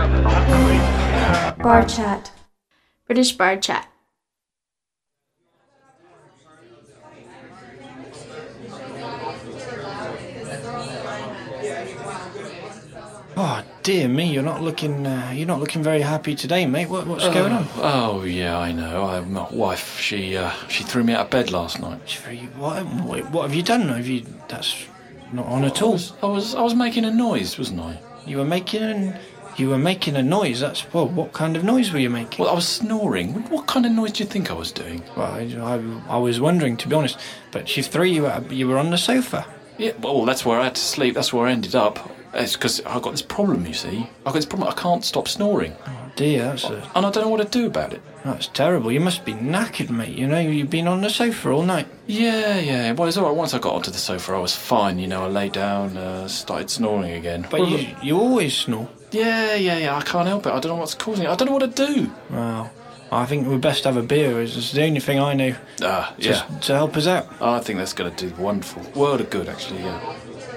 Bar chat. British bar chat. Oh dear me, you're not looking very happy today, mate. What's going on? Oh yeah, I know. My wife, she threw me out of bed last night. What have you done? That's not on at all. I was making a noise, wasn't I? You were making a noise. What kind of noise were you making? Well, I was snoring. What kind of noise do you think I was doing? Well, I was wondering, to be honest. But she threw you out. You were on the sofa. Yeah, well, that's where I had to sleep. That's where I ended up. It's because I've got this problem, you see. I've got this problem. I can't stop snoring. Oh dear, and I don't know what to do about it. That's terrible. You must be knackered, mate. You know, you've been on the sofa all night. Yeah. Well, it's all right. Once I got onto the sofa, I was fine. You know, I lay down, started snoring again. But you always snore. Yeah. I can't help it. I don't know what's causing it. I don't know what to do. Well, I think we'd best have a beer. It's the only thing I know. Yeah. To help us out. I think that's going to do wonderful. World of good, actually, yeah.